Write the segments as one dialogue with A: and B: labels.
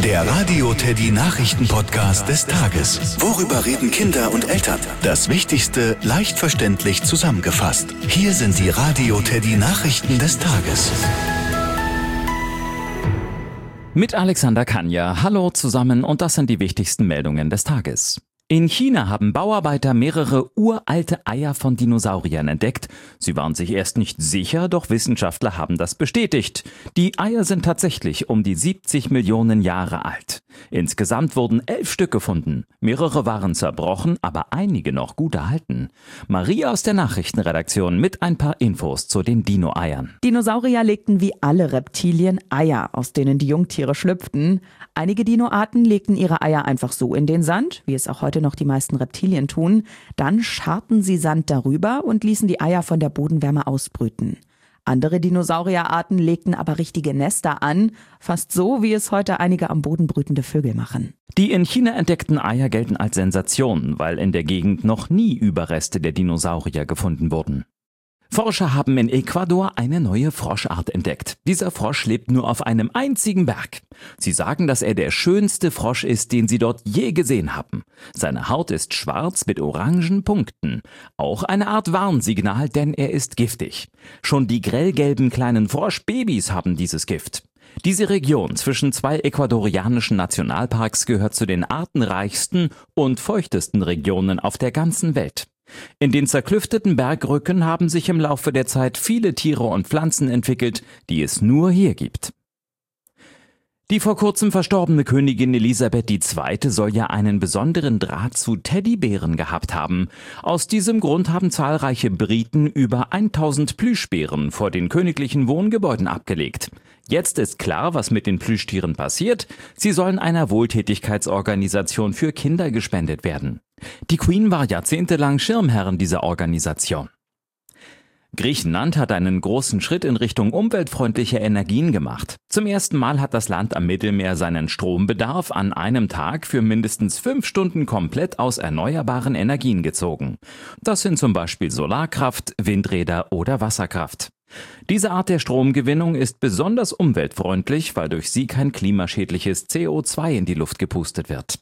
A: Der Radio Teddy Nachrichten-Podcast des Tages. Worüber reden Kinder und Eltern? Das Wichtigste leicht verständlich zusammengefasst. Hier sind die Radio Teddy Nachrichten des Tages.
B: Mit Alexander Kanja. Hallo zusammen und das sind die wichtigsten Meldungen des Tages. In China haben Bauarbeiter mehrere uralte Eier von Dinosauriern entdeckt. Sie waren sich erst nicht sicher, doch Wissenschaftler haben das bestätigt. Die Eier sind tatsächlich um die 70 Millionen Jahre alt. Insgesamt wurden 11 Stück gefunden. Mehrere waren zerbrochen, aber einige noch gut erhalten. Maria aus der Nachrichtenredaktion mit ein paar Infos zu den Dino-Eiern.
C: Dinosaurier legten wie alle Reptilien Eier, aus denen die Jungtiere schlüpften. Einige Dinoarten legten ihre Eier einfach so in den Sand, wie es auch heute noch die meisten Reptilien tun. Dann scharten sie Sand darüber und ließen die Eier von der Bodenwärme ausbrüten. Andere Dinosaurierarten legten aber richtige Nester an, fast so, wie es heute einige am Boden brütende Vögel machen.
B: Die in China entdeckten Eier gelten als Sensation, weil in der Gegend noch nie Überreste der Dinosaurier gefunden wurden. Forscher haben in Ecuador eine neue Froschart entdeckt. Dieser Frosch lebt nur auf einem einzigen Berg. Sie sagen, dass er der schönste Frosch ist, den sie dort je gesehen haben. Seine Haut ist schwarz mit orangen Punkten. Auch eine Art Warnsignal, denn er ist giftig. Schon die grellgelben kleinen Froschbabys haben dieses Gift. Diese Region zwischen zwei ecuadorianischen Nationalparks gehört zu den artenreichsten und feuchtesten Regionen auf der ganzen Welt. In den zerklüfteten Bergrücken haben sich im Laufe der Zeit viele Tiere und Pflanzen entwickelt, die es nur hier gibt. Die vor kurzem verstorbene Königin Elisabeth II. Soll ja einen besonderen Draht zu Teddybären gehabt haben. Aus diesem Grund haben zahlreiche Briten über 1000 Plüschbären vor den königlichen Wohngebäuden abgelegt. Jetzt ist klar, was mit den Plüschtieren passiert. Sie sollen einer Wohltätigkeitsorganisation für Kinder gespendet werden. Die Queen war jahrzehntelang Schirmherrin dieser Organisation. Griechenland hat einen großen Schritt in Richtung umweltfreundlicher Energien gemacht. Zum ersten Mal hat das Land am Mittelmeer seinen Strombedarf an einem Tag für mindestens 5 Stunden komplett aus erneuerbaren Energien gezogen. Das sind zum Beispiel Solarkraft, Windräder oder Wasserkraft. Diese Art der Stromgewinnung ist besonders umweltfreundlich, weil durch sie kein klimaschädliches CO2 in die Luft gepustet wird.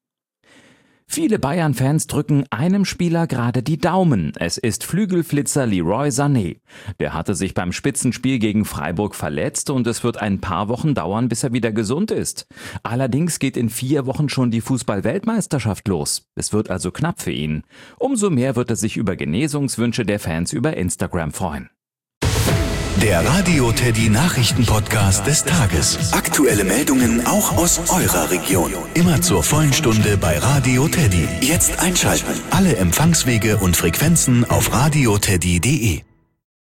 B: Viele Bayern-Fans drücken einem Spieler gerade die Daumen. Es ist Flügelflitzer Leroy Sané. Der hatte sich beim Spitzenspiel gegen Freiburg verletzt und es wird ein paar Wochen dauern, bis er wieder gesund ist. Allerdings geht in 4 Wochen schon die Fußball-Weltmeisterschaft los. Es wird also knapp für ihn. Umso mehr wird er sich über Genesungswünsche der Fans über Instagram freuen.
A: Der Radio Teddy Nachrichten-Podcast des Tages. Aktuelle Meldungen auch aus eurer Region. Immer zur vollen Stunde bei Radio Teddy. Jetzt einschalten. Alle Empfangswege und Frequenzen auf radioteddy.de.